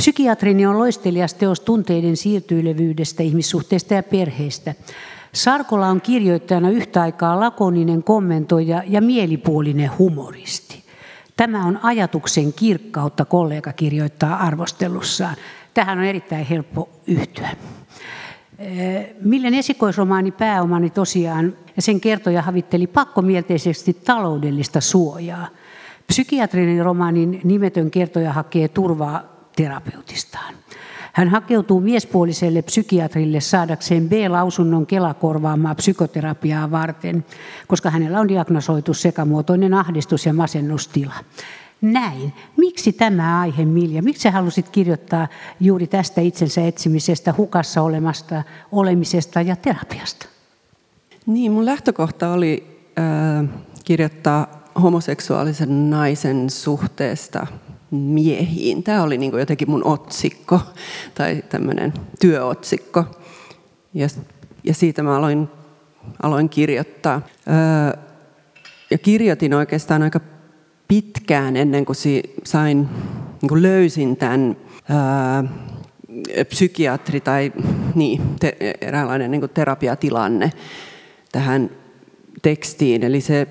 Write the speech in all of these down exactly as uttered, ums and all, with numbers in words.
Psykiatrini on loistelias teos tunteiden siirtyilevyydestä, ihmissuhteista ja perheistä. Sarkola on kirjoittajana yhtä aikaa lakoninen kommentoija ja mielipuolinen humoristi. Tämä on ajatuksen kirkkautta, kollega kirjoittaa arvostelussaan. Tähän on erittäin helppo yhtyä. Millen esikoisromaani Pääomani tosiaan ja sen kertoja havitteli pakkomielteisesti taloudellista suojaa. Psykiatrinen romaanin nimetön kertoja hakee turvaa terapeutistaan. Hän hakeutuu miespuoliselle psykiatrille saadakseen B-lausunnon Kela-korvaamaa psykoterapiaa varten, koska hänellä on diagnosoitu sekamuotoinen ahdistus- ja masennustila. Näin. Miksi tämä aihe, Milja? Miksi halusit kirjoittaa juuri tästä itsensä etsimisestä, hukassa olemasta, olemisesta ja terapiasta? Niin, mun lähtökohta oli äh, kirjoittaa homoseksuaalisen naisen suhteesta miehiin. Tämä oli niin kuin jotenkin mun otsikko tai tämmöinen työotsikko. Ja, ja siitä mä aloin, aloin kirjoittaa. Öö, ja kirjoitin oikeastaan aika pitkään ennen kuin sain, niin kuin löysin tämän öö, psykiatri tai niin, te, eräänlainen niin kuin terapiatilanne tähän tekstiin. Eli se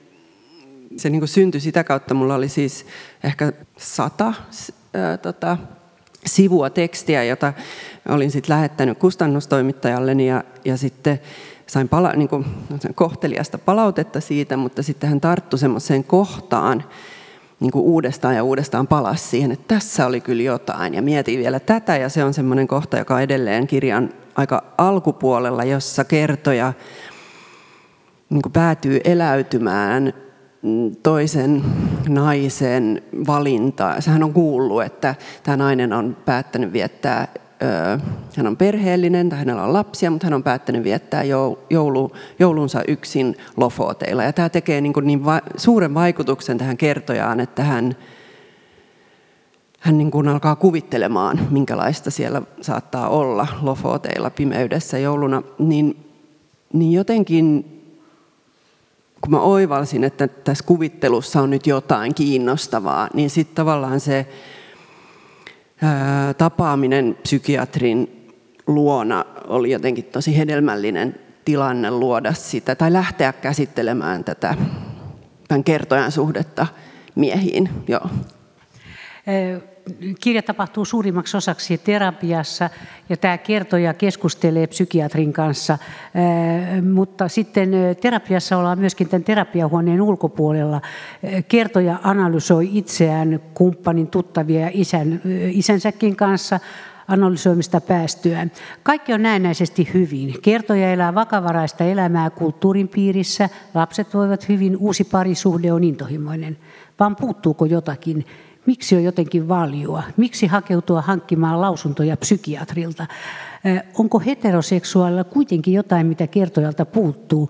Se niin kuin syntyi sitä kautta, mulla oli siis ehkä sata ää, tota, sivua tekstiä, jota olin sitten lähettänyt kustannustoimittajalleni ja, ja sitten sain pala, niin kuin, kohteliasta palautetta siitä, mutta sitten hän tarttui semmoiseen kohtaan niin kuin uudestaan ja uudestaan palasi siihen, että tässä oli kyllä jotain ja mietin vielä tätä ja se on semmoinen kohta, joka on edelleen kirjan aika alkupuolella, jossa kertoja niin kuin päätyy eläytymään toisen naisen valintaa. Sehän on kuullut, että tämä nainen on päättänyt viettää, hän on perheellinen, tai hänellä on lapsia, mutta hän on päättänyt viettää joulu, joulunsa yksin Lofoteilla. Ja tämä tekee niin, niin va, suuren vaikutuksen tähän kertojaan, että hän, hän niin kuin alkaa kuvittelemaan, minkälaista siellä saattaa olla Lofoteilla pimeydessä jouluna. Niin, niin jotenkin kun mä oivalsin, että tässä kuvittelussa on nyt jotain kiinnostavaa, niin sitten tavallaan se ää, tapaaminen psykiatrin luona oli jotenkin tosi hedelmällinen tilanne luoda sitä, tai lähteä käsittelemään tätä tämän kertojan suhdetta miehiin. Joo. Kirja tapahtuu suurimmaksi osaksi terapiassa ja tämä kertoja keskustelee psykiatrin kanssa, mutta sitten terapiassa ollaan myöskin tämän terapiahuoneen ulkopuolella. Kertoja analysoi itseään kumppanin, tuttavia ja isän, isänsäkin kanssa analysoimista päästyään. Kaikki on näennäisesti hyvin. Kertoja elää vakavaraista elämää kulttuurin piirissä, lapset voivat hyvin, uusi parisuhde on intohimoinen. Vaan puuttuuko jotakin? Miksi on jotenkin valjua? Miksi hakeutua hankkimaan lausuntoja psykiatrilta? Onko heteroseksuaalilla kuitenkin jotain, mitä kertojalta puuttuu?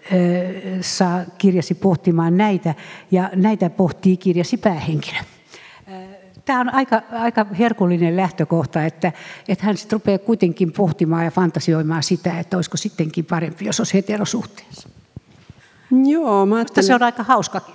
Saa kirjasi pohtimaan näitä, ja näitä pohtii kirjasi päähenkilö. Tämä on aika, aika herkullinen lähtökohta, että, että hän sitten rupeaa kuitenkin pohtimaan ja fantasioimaan sitä, että olisiko sittenkin parempi, jos olisi heterosuhteessa. Joo, mä ajattelin... Mutta se on aika hauskakin.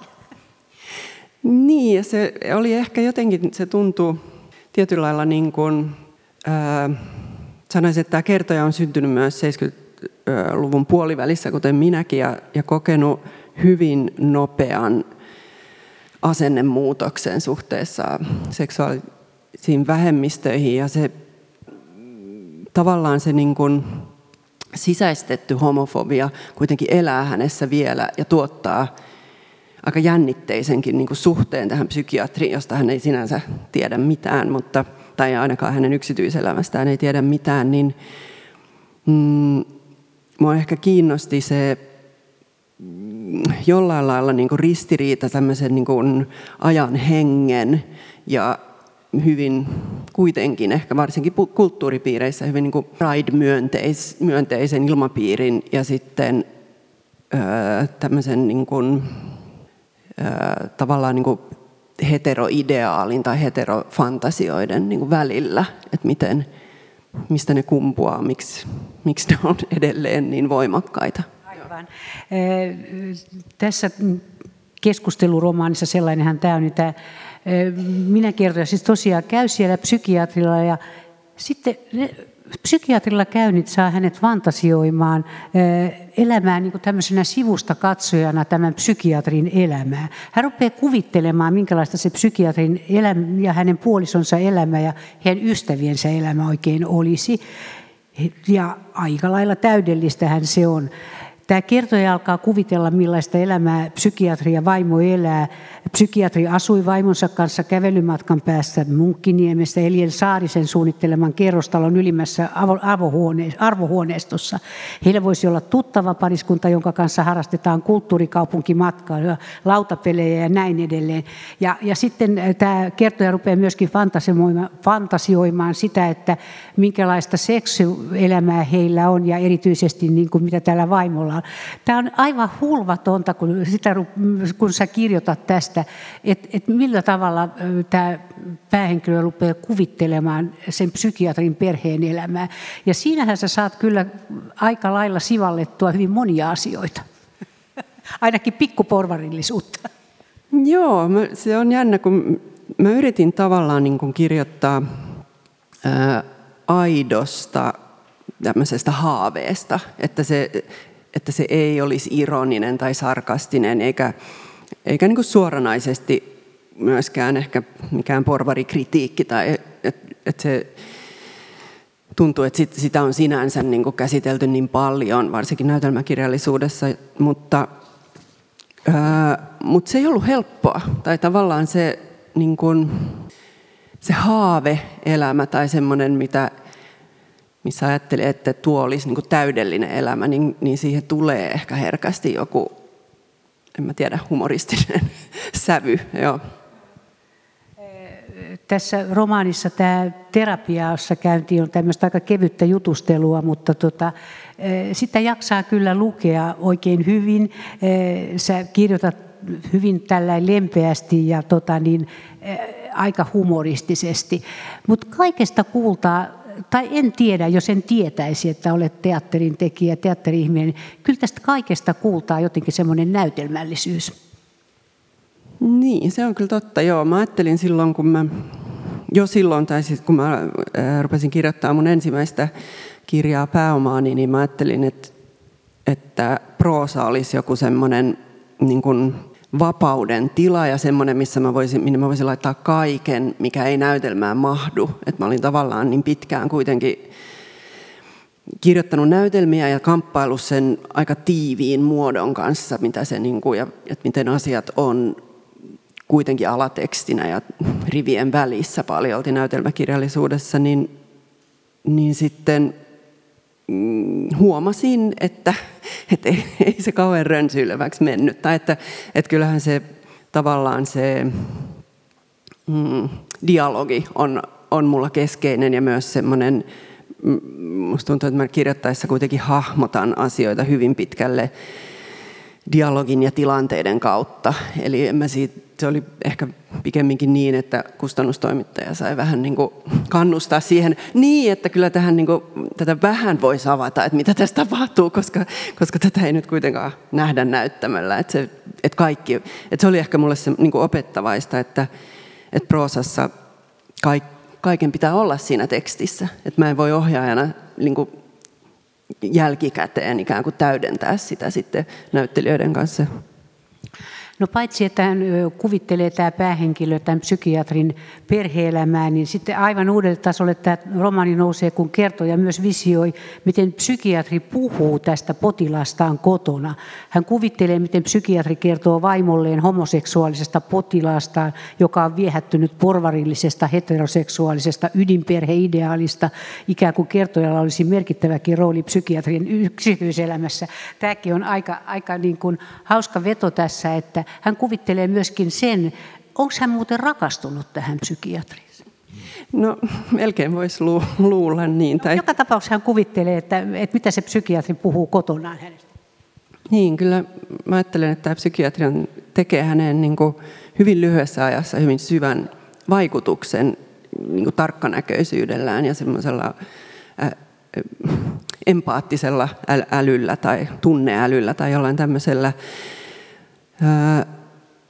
Niin, ja se oli ehkä jotenkin, se tuntuu tietyllä lailla niin kuin, ää, sanoisin, että tämä kertoja on syntynyt myös seitsemänkymmentäluvun puolivälissä, kuten minäkin, ja, ja kokenut hyvin nopean asennemuutoksen suhteessa seksuaalisiin vähemmistöihin, ja se tavallaan se niin kuin sisäistetty homofobia kuitenkin elää hänessä vielä ja tuottaa aika jännitteisenkin niin kuin suhteen tähän psykiatriin, josta hän ei sinänsä tiedä mitään, mutta, tai ainakaan hänen yksityiselämästään ei tiedä mitään, niin mm, minua ehkä kiinnosti se jollain lailla niin kuin ristiriita tämmöisen niin kuin ajan hengen ja hyvin kuitenkin ehkä varsinkin kulttuuripiireissä hyvin niin kuin pride-myönteisen ilmapiirin ja sitten öö, tämmöisen niin kuin tavallaan niin kuin heteroideaalin tai heterofantasioiden niin kuin välillä, että miten, mistä ne kumpuaa, miksi, miksi ne on edelleen niin voimakkaita. Aivan. Tässä keskusteluromaanissa, sellainenhan tämä on, niin tämä Minä kertoja siis tosiaan käy siellä psykiatrilla ja sitten psykiatrilla käynnit saa hänet fantasioimaan elämää niin kuin tämmöisenä sivusta katsojana tämän psykiatrin elämää. Hän rupeaa kuvittelemaan, minkälaista se psykiatrin elämä ja hänen puolisonsa elämä ja heidän ystäviensä elämä oikein olisi. Ja aika lailla täydellistähän se on. Tämä kertoja alkaa kuvitella, millaista elämää psykiatri ja vaimo elää. Psykiatri asui vaimonsa kanssa kävelymatkan päässä Munkkiniemestä Eliel Saarisen suunnitteleman kerrostalon ylimmässä arvohuoneistossa. Heillä voisi olla tuttava pariskunta, jonka kanssa harrastetaan kulttuurikaupunkimatkaa, lautapelejä ja näin edelleen. Ja, ja sitten tämä kertoja rupeaa myöskin fantasioimaan sitä, että minkälaista seksielämää heillä on ja erityisesti niin kuin mitä täällä vaimolla on. Tämä on aivan hulvatonta, kun, sitä, kun sä kirjoitat tästä, että et millä tavalla tämä päähenkilö rupeaa kuvittelemaan sen psykiatrin perheen elämää. Ja siinähän sä saat kyllä aika lailla sivallettua hyvin monia asioita. Ainakin pikkuporvarillisuutta. Joo, se on jännä, kun mä yritin tavallaan niin kuin kirjoittaa ää, aidosta tämmöisestä haaveesta, että se... että se ei olisi ironinen tai sarkastinen, eikä, eikä niin kuin suoranaisesti myöskään ehkä mikään porvarikritiikki, tai että et se tuntuu, että sit, sitä on sinänsä niin kuin käsitelty niin paljon, varsinkin näytelmäkirjallisuudessa, mutta, ää, mutta se ei ollut helppoa, tai tavallaan se, niin kuin, se haave-elämä tai semmoinen, mitä missä ajattelee, että tuo olisi niin kuin täydellinen elämä, niin, niin siihen tulee ehkä herkästi joku, en mä tiedä, humoristinen sävy. Joo. Tässä romaanissa tämä terapiassa käynti on tämmöistä aika kevyttä jutustelua, mutta tota, sitä jaksaa kyllä lukea oikein hyvin. Sä kirjoitat hyvin tällainen lempeästi ja tota, niin, aika humoristisesti, mutta kaikesta kuultaa, tai en tiedä, jos en tietäisi, että olet teatterin tekijä, teatteri-ihminen, kyllä tästä kaikesta kuultaa jotenkin semmoinen näytelmällisyys. Niin, se on kyllä totta. Joo, mä ajattelin silloin, kun mä, jo silloin, tai siis kun mä rupesin kirjoittamaan mun ensimmäistä kirjaa Pääomaani, niin mä ajattelin, että, että proosa olisi joku semmoinen niin kuin vapauden tila ja semmoinen, missä mä voisin, minne mä voisin laittaa kaiken, mikä ei näytelmään mahdu. Et mä olin tavallaan niin pitkään kuitenkin kirjoittanut näytelmiä ja kamppaillut sen aika tiiviin muodon kanssa, mitä se, niin kuin, ja, että miten asiat on kuitenkin alatekstinä ja rivien välissä paljolti näytelmäkirjallisuudessa, niin, niin sitten huomasin, että, että ei, ei se kauhean rönsyileväksi mennyt. Tai että, että kyllähän se tavallaan se mm, dialogi on, on mulla keskeinen ja myös semmoinen, musta tuntuu, että mä kirjoittaessa kuitenkin hahmotan asioita hyvin pitkälle dialogin ja tilanteiden kautta. Eli en mä siitä, se oli ehkä pikemminkin niin, että kustannustoimittaja sai vähän niin kuin kannustaa siihen niin, että kyllä tähän niin kuin, tätä vähän voisi avata, että mitä tässä tapahtuu, koska, koska tätä ei nyt kuitenkaan nähdä näyttämällä. Että se, että kaikki, että se oli ehkä mulle se niin kuin opettavaista, että, että proosassa kaik, kaiken pitää olla siinä tekstissä. Että mä en voi ohjaajana niin kuin jälkikäteen ikään kuin täydentää sitä sitten näyttelijöiden kanssa. No paitsi, että hän kuvittelee tämä päähenkilö tämän psykiatrin perhe-elämää, niin sitten aivan uudelle tasolle tämä romaani nousee, kun kertoja myös visioi, miten psykiatri puhuu tästä potilastaan kotona. Hän kuvittelee, miten psykiatri kertoo vaimolleen homoseksuaalisesta potilaastaan, joka on viehättynyt porvarillisesta heteroseksuaalisesta ydinperheideaalista, ikään kuin kertojalla olisi merkittäväkin rooli psykiatrien yksityiselämässä. Tämäkin on aika, aika niin kuin hauska veto tässä, että hän kuvittelee myöskin sen, onko hän muuten rakastunut tähän psykiatriin? No melkein voisi lu- luulla niin. No, tai... Joka tapauksessa hän kuvittelee, että, että mitä se psykiatri puhuu kotonaan hänestä. Niin, kyllä mä ajattelen, että tämä psykiatri tekee häneen niin kuin hyvin lyhyessä ajassa hyvin syvän vaikutuksen niin kuin tarkkanäköisyydellään ja semmoisella ä, empaattisella älyllä tai tunneälyllä tai jollain tämmöisellä.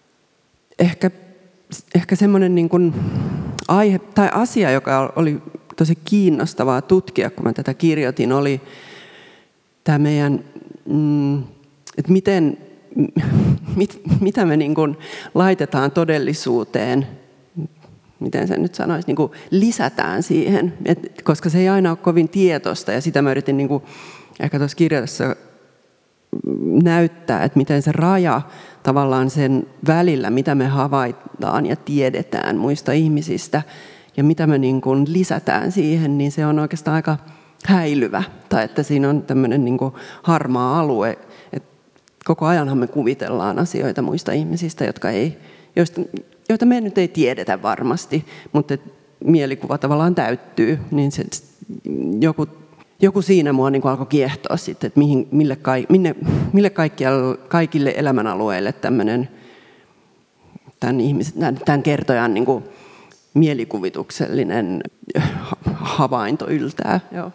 ehkä, ehkä semmoinen niin kuin aihe tai asia, joka oli tosi kiinnostavaa tutkia, kun mä tätä kirjoitin, oli tämä meidän, että miten, mit, mitä me niin kuin laitetaan todellisuuteen, miten sen nyt sanoisi, niin kuin lisätään siihen, et, koska se ei aina ole kovin tietoista, ja sitä mä yritin niin kuin ehkä tuossa kirjassa näyttää, että miten se raja tavallaan sen välillä, mitä me havaitaan ja tiedetään muista ihmisistä, ja mitä me niin kuin lisätään siihen, niin se on oikeastaan aika häilyvä, tai että siinä on tämmöinen niin kuin harmaa alue, että koko ajanhan me kuvitellaan asioita muista ihmisistä, jotka ei, joista, joita me nyt ei tiedetä varmasti, mutta mielikuva tavallaan täyttyy, niin se, joku, joku siinä mua niin kuin alkoi kiehtoa sitten, että mihin, mille, minne, mille kaikille elämänalueille tämmöinen tämän, ihmiset, tämän kertojan niin kuin mielikuvituksellinen havainto yltää. Joo.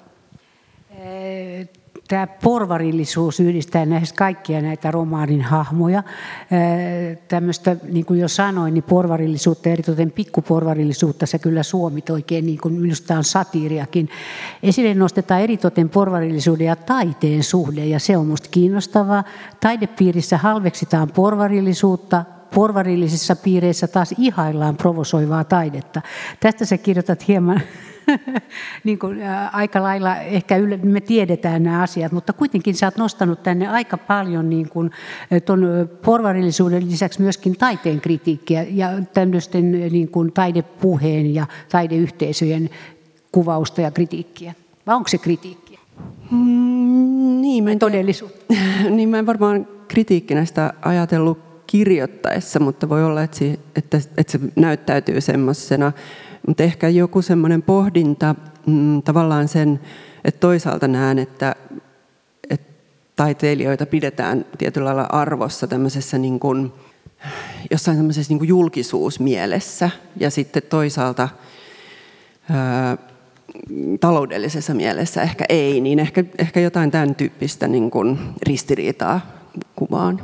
Tämä porvarillisuus yhdistää näistä kaikkia näitä romaanin hahmoja. Tämmöistä, niin kuin jo sanoin, niin porvarillisuutta, eritoten pikkuporvarillisuutta, se kyllä suomit oikein, niin kuin minusta on satiiriakin. Esille nostetaan eritoten porvarillisuuden ja taiteen suhde, ja se on minusta kiinnostavaa. Taidepiirissä halveksitaan porvarillisuutta, porvarillisissa piireissä taas ihaillaan provosoivaa taidetta. Tästä sä kirjoitat hieman niin kuin, ä, aika lailla, ehkä yle, me tiedetään nämä asiat, mutta kuitenkin sä oot nostanut tänne aika paljon niin kuin, ton porvarillisuuden lisäksi myöskin taiteen kritiikkiä ja tämmöisten niin kuin taidepuheen ja taideyhteisöjen kuvausta ja kritiikkiä. Vai onko se kritiikkiä? Mm, niin, mä en todellisuutta. Niin mä en varmaan kritiikkinä sitä ajatellut kirjoittaessa, mutta voi olla, että se, että, että se näyttäytyy semmoisena. Mutta ehkä joku semmoinen pohdinta mm, tavallaan sen, että toisaalta näen, että, että taiteilijoita pidetään tietyllä lailla arvossa tämmöisessä niin kuin, jossain semmoisessa niin kuin julkisuusmielessä ja sitten toisaalta ää, taloudellisessa mielessä ehkä ei, niin ehkä, ehkä jotain tämän tyyppistä niin kuin ristiriitaa kuvaan.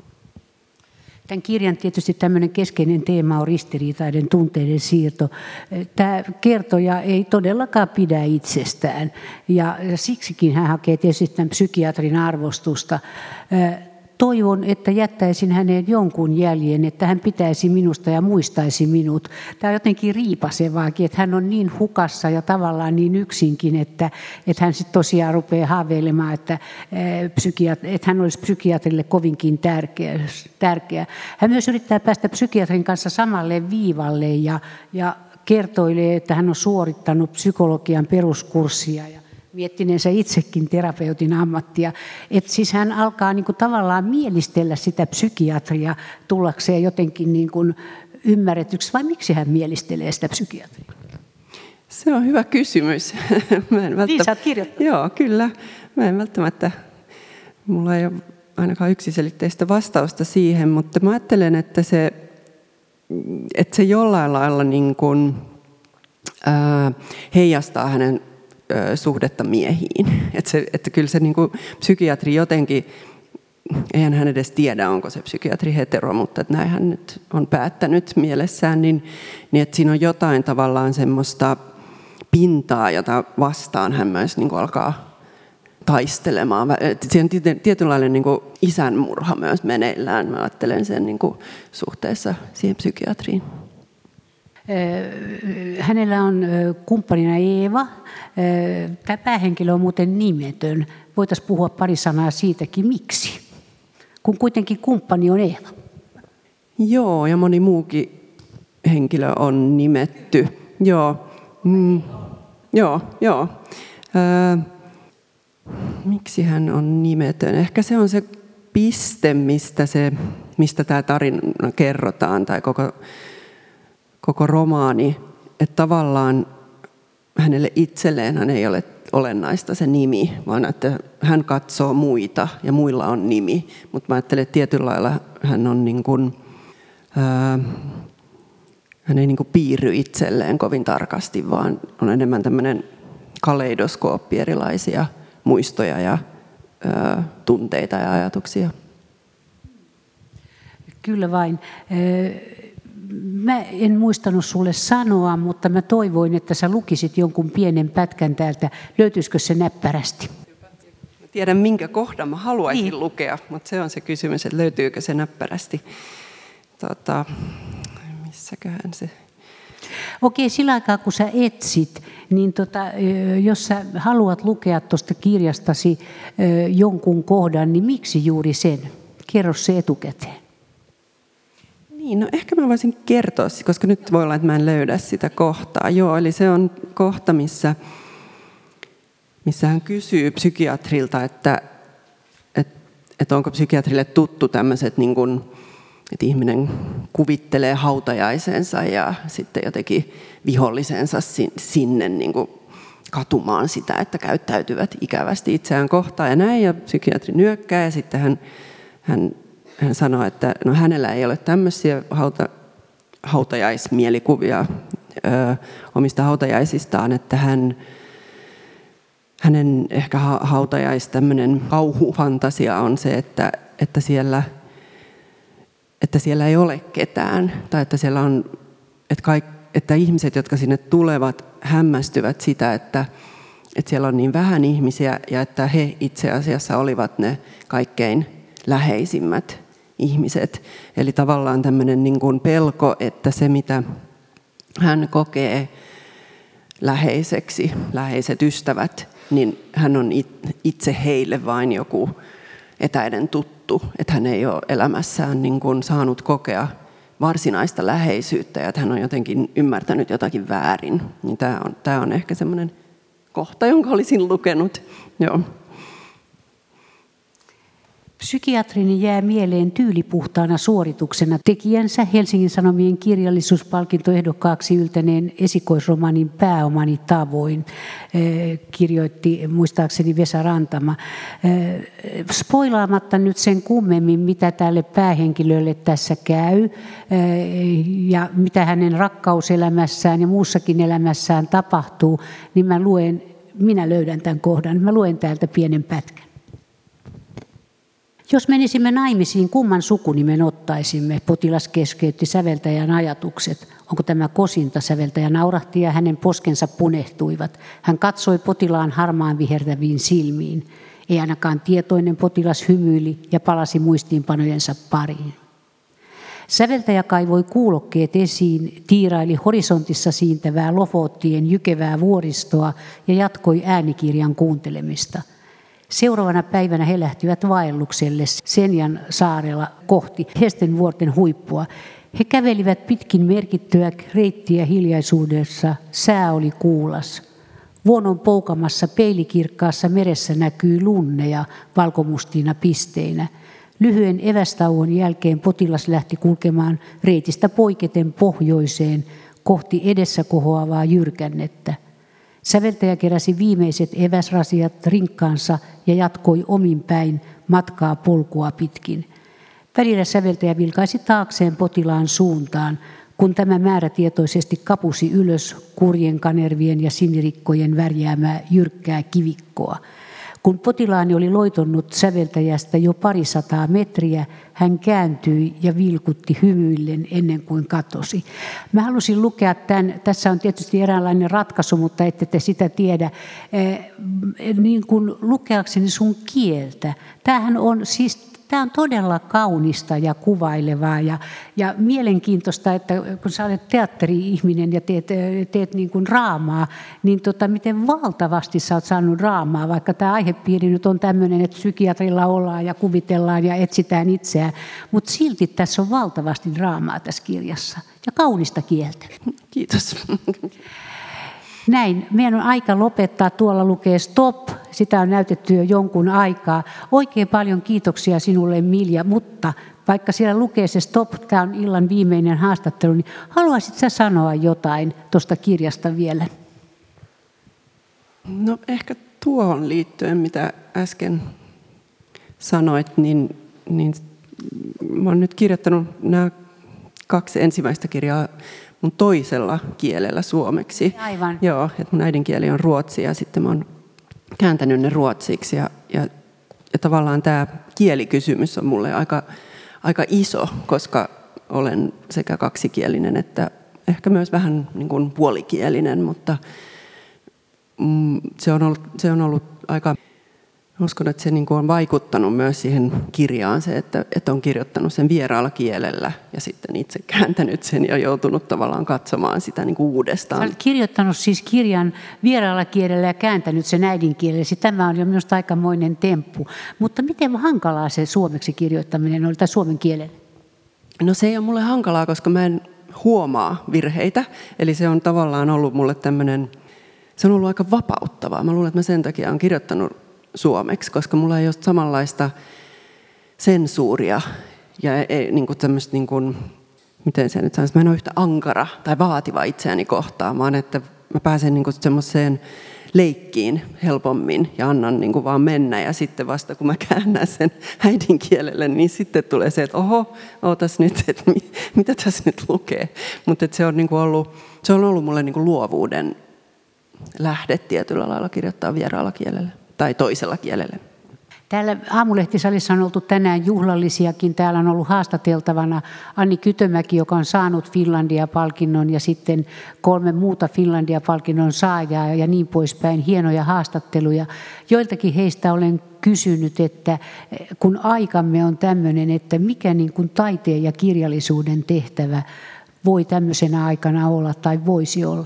Tämän kirjan tietysti tämmöinen keskeinen teema on ristiriitaiden tunteiden siirto. Tämä kertoja ei todellakaan pidä itsestään ja siksikin hän hakee tietysti tämän psykiatrin arvostusta. Toivon, että jättäisin häneen jonkun jäljen, että hän pitäisi minusta ja muistaisi minut. Tämä on jotenkin riipasevaakin, että hän on niin hukassa ja tavallaan niin yksinkin, että, että hän sitten tosiaan rupeaa haaveilemaan, että, että hän olisi psykiatrille kovinkin tärkeä, tärkeä. Hän myös yrittää päästä psykiatrin kanssa samalle viivalle ja, ja kertoilee, että hän on suorittanut psykologian peruskurssia ja miettineensä itsekin terapeutin ammattia. Että siis hän alkaa niin kuin tavallaan mielistellä sitä psykiatria tullakseen jotenkin niin kuin ymmärretyksi, vai miksi hän mielistelee sitä psykiatria? Se on hyvä kysymys. Mä en välttämättä... Niin, sä oot kirjoittanut. Joo, kyllä. Mä en välttämättä, mulla ei ole ainakaan yksiselitteistä vastausta siihen, mutta mä ajattelen, että se, että se jollain lailla niin kuin, ää, heijastaa hänen suhdetta miehiin. Että, se, että kyllä se niin kuin psykiatri jotenkin, eihän hän edes tiedä, onko se psykiatri hetero, mutta että näin hän nyt on päättänyt mielessään, niin, niin että siinä on jotain tavallaan semmoista pintaa, jota vastaan hän myös niin kuin alkaa taistelemaan. Että siinä on tietynlainen niin kuin isänmurha myös meneillään. Mä ajattelen sen niin kuin suhteessa siihen psykiatriin. Hänellä on kumppanina Eeva. Tämä päähenkilö on muuten nimetön. Voitaisiin puhua pari sanaa siitäkin, miksi? Kun kuitenkin kumppani on Eeva. Joo, ja moni muukin henkilö on nimetty. Joo, mm, joo, joo. Ö, miksi hän on nimetön? Ehkä se on se piste, mistä, se, mistä tämä tarina kerrotaan, tai koko... koko romaani, että tavallaan hänelle itselleen hän ei ole olennaista se nimi, vaan että hän katsoo muita ja muilla on nimi. Mutta mä ajattelen, että tietyllä lailla hän on niin kuin, ää, hän ei niin kuin piirry itselleen kovin tarkasti, vaan on enemmän tämmöinen kaleidoskooppi erilaisia muistoja ja ää, tunteita ja ajatuksia. Kyllä vain. mä en muistanut sulle sanoa, mutta mä toivoin, että sä lukisit jonkun pienen pätkän täältä. Löytyisikö se näppärästi? Mä tiedän, minkä kohdan mä haluaisin niin. lukea, mutta se on se kysymys, että löytyykö se näppärästi. Tota, missäköhän se... Okei, sillä aikaa kun sä etsit, niin tota, jos sä haluat lukea tuosta kirjastasi jonkun kohdan, niin miksi juuri sen? Kerro se etukäteen. Niin, no ehkä mä voisin kertoa, koska nyt voi olla, että mä en löydä sitä kohtaa. Joo, eli se on kohta, missä, missä hän kysyy psykiatrilta, että, että, että onko psykiatrille tuttu tämmöiset, niin kuin, että ihminen kuvittelee hautajaisensa ja sitten jotenkin vihollisensa sinne niin kuin katumaan sitä, että käyttäytyvät ikävästi itseään kohtaan ja näin. Ja psykiatri nyökkää ja sitten hän, hän, hän sanoo, että no, hänellä ei ole tämmöisiä hauta, hautajaismielikuvia ö, omista hautajaisistaan, että hän, hänen ehkä hautajais tämmöinen kauhufantasia on se, että, että siellä... että siellä ei ole ketään, tai että, siellä on, että, kaik, että ihmiset, jotka sinne tulevat, hämmästyvät sitä, että, että siellä on niin vähän ihmisiä, ja että he itse asiassa olivat ne kaikkein läheisimmät ihmiset. Eli tavallaan tämmöinen niin kuin pelko, että se mitä hän kokee läheiseksi, läheiset ystävät, niin hän on itse heille vain joku etäinen tuttu, että hän ei ole elämässään niin kuin saanut kokea varsinaista läheisyyttä ja että hän on jotenkin ymmärtänyt jotakin väärin. Niin tämä on, tämä on ehkä semmoinen kohta, jonka olisin lukenut. Joo. Psykiatrini jää mieleen tyylipuhtaana suorituksena tekijänsä Helsingin Sanomien kirjallisuuspalkintoehdokkaaksi yltäneen esikoisromaanin Pääomani tavoin, kirjoitti muistaakseni Vesa Rantama. Spoilaamatta nyt sen kummemmin, mitä tälle päähenkilölle tässä käy ja mitä hänen rakkauselämässään ja muussakin elämässään tapahtuu, niin mä luen, minä löydän tämän kohdan. Mä luen täältä pienen pätkän. Jos menisimme naimisiin, kumman sukunimen ottaisimme? Potilas keskeytti säveltäjän ajatukset. Onko tämä kosinta? Säveltäjä naurahti ja hänen poskensa punehtuivat. Hän katsoi potilaan harmaan vihertäviin silmiin. Ei ainakaan tietoinen potilas hymyili ja palasi muistiinpanojensa pariin. Säveltäjä kaivoi kuulokkeet esiin, tiiraili horisontissa siintävää Lofoottien jykevää vuoristoa ja jatkoi äänikirjan kuuntelemista. Seuraavana päivänä he lähtivät vaellukselle Senjan saarella kohti Hestenvuorten huippua. He kävelivät pitkin merkittyä reittiä hiljaisuudessa. Sää oli kuulas. Vuonon poukamassa peilikirkkaassa meressä näkyy lunneja valkomustina pisteinä. Lyhyen evästauon jälkeen potilas lähti kulkemaan reitistä poiketen pohjoiseen kohti edessä kohoavaa jyrkännettä. Säveltäjä keräsi viimeiset eväsrasiat rinkkaansa ja jatkoi omin päin matkaa polkua pitkin. Välillä säveltäjä vilkaisi taakseen potilaan suuntaan, kun tämä määrätietoisesti kapusi ylös kurjen kanervien ja sinirikkojen värjäämää jyrkkää kivikkoa. Kun potilaani oli loitonnut säveltäjästä jo parisataa metriä, hän kääntyi ja vilkutti hymyillen ennen kuin katosi. Mä halusin lukea tämän, tässä on tietysti eräänlainen ratkaisu, mutta ette te sitä tiedä, niin kuin lukeakseni sun kieltä. Tämähän on siis Tämä on todella kaunista ja kuvailevaa ja, ja mielenkiintoista, että kun sä olet teatteri-ihminen ja teet, teet niin kuin draamaa, niin tota, miten valtavasti sä oot saanut draamaa, vaikka tämä aihepiiri nyt on tämmöinen, että psykiatrilla ollaan ja kuvitellaan ja etsitään itseään, mutta silti tässä on valtavasti draamaa tässä kirjassa ja kaunista kieltä. Kiitos. Näin, meidän on aika lopettaa. Tuolla lukee stop. Sitä on näytetty jo jonkun aikaa. Oikein paljon kiitoksia sinulle, Milja, mutta vaikka siellä lukee se stop, tämä on illan viimeinen haastattelu, niin haluaisit sä sanoa jotain tuosta kirjasta vielä? No ehkä tuohon liittyen, mitä äsken sanoit, niin, niin mä oon nyt kirjoittanut nämä kaksi ensimmäistä kirjaa mun toisella kielellä suomeksi. Aivan. Joo, että mun äidinkieli on ruotsi ja sitten mä oon kääntänyt ne ruotsiksi ja, ja, ja tavallaan tämä kielikysymys on mulle aika, aika iso, koska olen sekä kaksikielinen että ehkä myös vähän niin kuin puolikielinen, mutta se on ollut, se on ollut aika, uskon, että se niin kuin on vaikuttanut myös siihen kirjaan se, että, että on kirjoittanut sen vieraalla kielellä ja sitten itse kääntänyt sen ja joutunut tavallaan katsomaan sitä niin kuin uudestaan. Olet kirjoittanut siis kirjan vieraalla kielellä ja kääntänyt sen äidinkielellesi. Tämä on jo minusta aikamoinen temppu. Mutta miten hankalaa se suomeksi kirjoittaminen oli tai suomen kielellä? No se ei ole mulle hankalaa, koska mä en huomaa virheitä. Eli se on tavallaan ollut mulle tämmöinen, se on ollut aika vapauttavaa. Mä luulen, että mä sen takia olen kirjoittanut suomeksi, koska mulla ei ole samanlaista sensuuria ja ei, niin kuin tämmöistä, niin kuin, miten se nyt sanoisi, mä en ole yhtä ankara tai vaativa itseäni kohtaan, vaan että mä pääsen niin kuin semmoiseen leikkiin helpommin ja annan niin kuin vaan mennä ja sitten vasta kun mä käännän sen äidinkielelle, niin sitten tulee se, että oho, ootas nyt, että mitä tässä nyt lukee. Mutta se on niin kuin ollut, se on ollut mulle niin kuin luovuuden lähde tietyllä lailla kirjoittaa vieraalla kielellä tai toisella kielellä. Täällä Aamulehtisalissa on oltu tänään juhlallisiakin. Täällä on ollut haastateltavana Anni Kytömäki, joka on saanut Finlandia-palkinnon ja sitten kolme muuta Finlandia-palkinnon saajaa ja niin poispäin. Hienoja haastatteluja. Joiltakin heistä olen kysynyt, että kun aikamme on tämmöinen, että mikä niin kuin taiteen ja kirjallisuuden tehtävä voi tämmöisenä aikana olla tai voisi olla?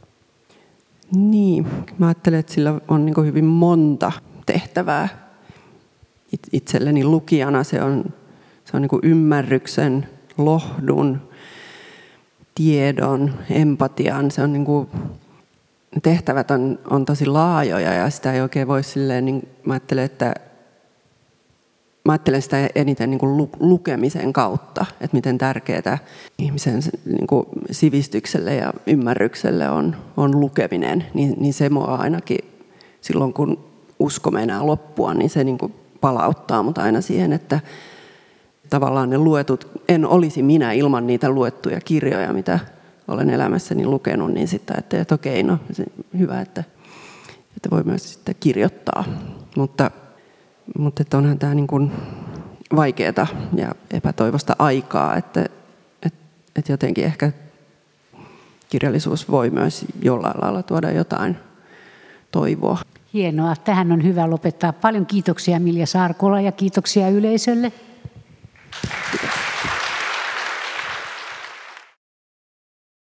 Niin, mä ajattelen, että sillä on niin kuin hyvin monta tehtävää. Itselleni lukijana se on, se on niin kuin ymmärryksen, lohdun, tiedon, empatian. Se on niin kuin, tehtävät on, on tosi laajoja ja sitä ei oikein voi silleen, niin mä ajattelen, että mä ajattelen sitä eniten niin kuin lukemisen kautta, että miten tärkeää ihmisen niin kuin sivistykselle ja ymmärrykselle on, on lukeminen. Niin, niin se mua ainakin silloin, kun usko meinaa loppua, niin se niin kuin palauttaa mut aina siihen, että tavallaan ne luetut, en olisi minä ilman niitä luettuja kirjoja, mitä olen elämässäni lukenut, niin sitten ajattelin, että okei, no se, hyvä, että, että voi myös sitten kirjoittaa. Mutta, mutta että onhan tämä niin kuin vaikeaa ja epätoivosta aikaa, että, että, että jotenkin ehkä kirjallisuus voi myös jollain lailla tuoda jotain toivoa. Hienoa. Tähän on hyvä lopettaa. Paljon kiitoksia Milja Sarkola ja kiitoksia yleisölle.